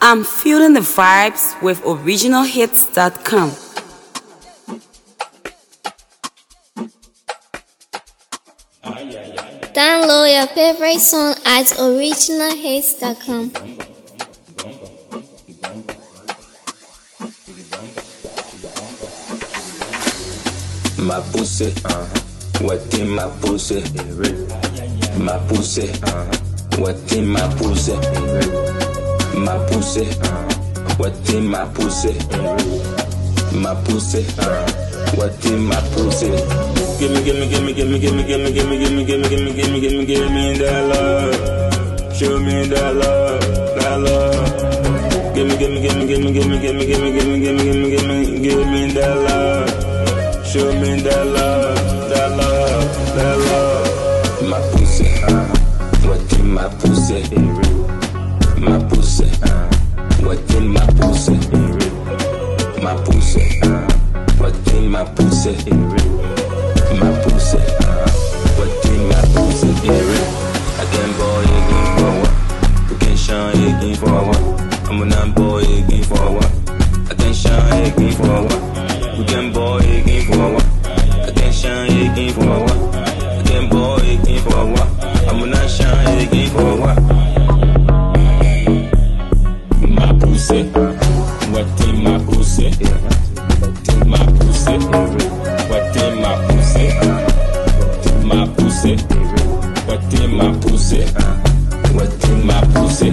I'm feeling the vibes with originalhits.com. Download your favorite song at originalhits.com. My pussy, what in my pussy? My pussy, what in my pussy? My pussy, what in my pussy? My pussy, what in my pussy? Give me that love. Show me that love, that love. Give me that love. Show me that love, that love, that love. My pussy, what in my pussy? My pussy, what in my pussy? My pussy, what in my pussy? My pussy, what in my pussy? I can boy again for what? We can shine again for what? I'm a boy again for what? I can shine again for what? We can boy again for what? I can shine again for what? I can boy again for what? I'm gonna shine again for what? My pussy, what in my pussy? My pussy, what in my pussy? My pussy, what in my pussy? What in my pussy?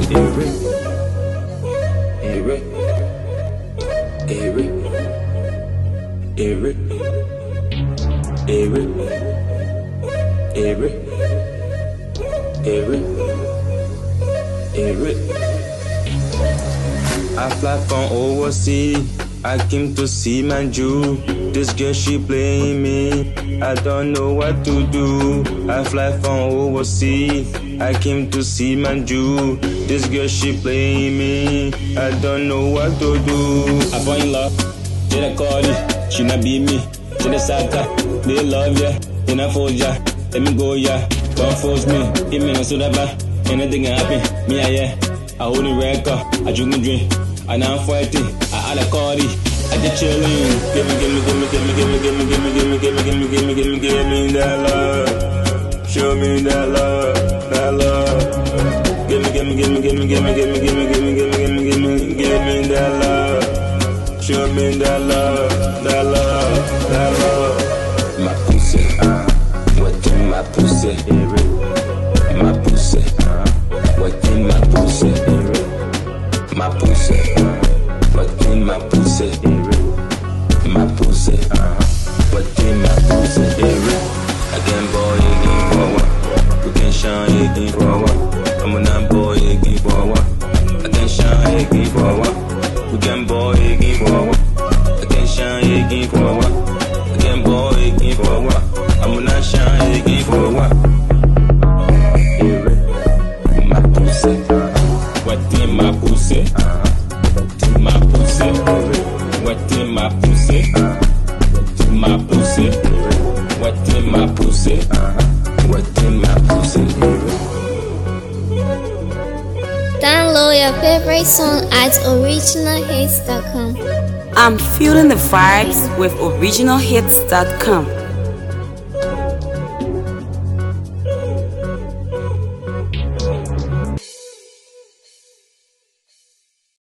I fly from overseas, I came to see my Jew. This girl, she playing me, I don't know what to do. I fly from overseas, I came to see my Jew. This girl, she playing me, I don't know what to do. I fall in love, did I call you? She not be me, she the saka. They love ya, they not force ya. Let me go ya, don't force me. Give me no soda ba, anything can happen. Me yeah, I hold the record, I drink my drink. And I'm fighting, I had a cardi, I just chillin'. Give me that love. Show me that love, that love. Give me that love. Show me that love, that love, that love. My pussy, what in my pussy? My pussy, what in my pussy? My pussy, what in my pussy? My pussy, what in my pussy? I can boy again for what? We can shine again for what? I'm a boy again for what? I can shine again for what? We can boy again for what? I can shine again for what? I can boy again for what? I'm gonna shine again for what? My pussy, what in my pussy? My pussy, what in my pussy? My pussy, what in my pussy? What in my pussy? Download your favorite song at originalhits.com. I'm feeling the vibes with originalhits.com.